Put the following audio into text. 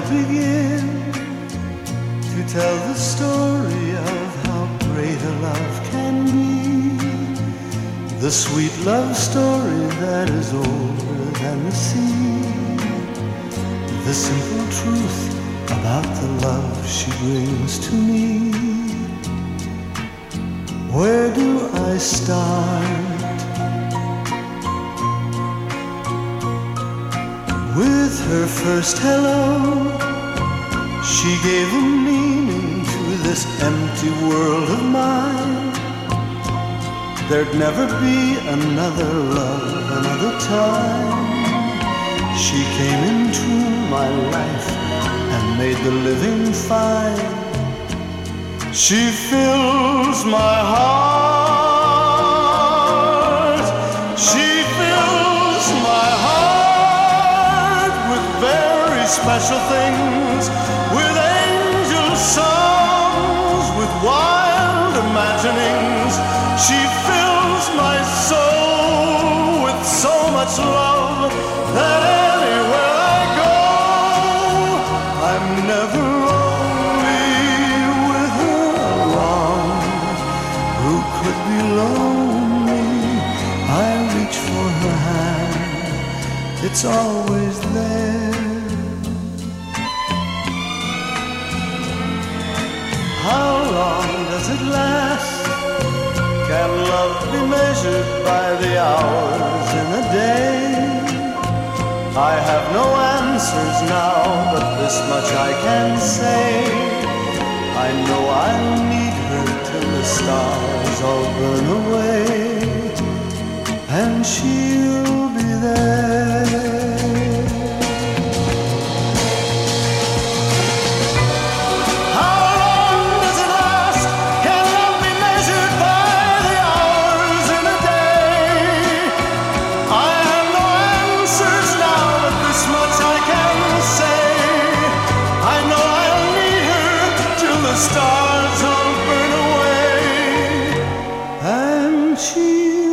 begin to tell the story of how great a love can be? The sweet love story that is older than the sea. The simple truth about the love she brings to me. Where do I start? With her first hello, she gave a meaning to this empty world of mine. There'd never be another love, another time. She came into my life and made the living fine. She fills my heart. She fills my heart with very special things, with angel songs, with wild imaginings. She fills my soul with so much love that anywhere I go, I'm never lonely with her along. Who could be lonely? I reach for her hand, it's always there. How long does it last? Can love be measured by the hours in a day? I have no answers now, but this much I can say. I know I'll need her till the stars all burn away, and she'll be there. The stars all burn away, and she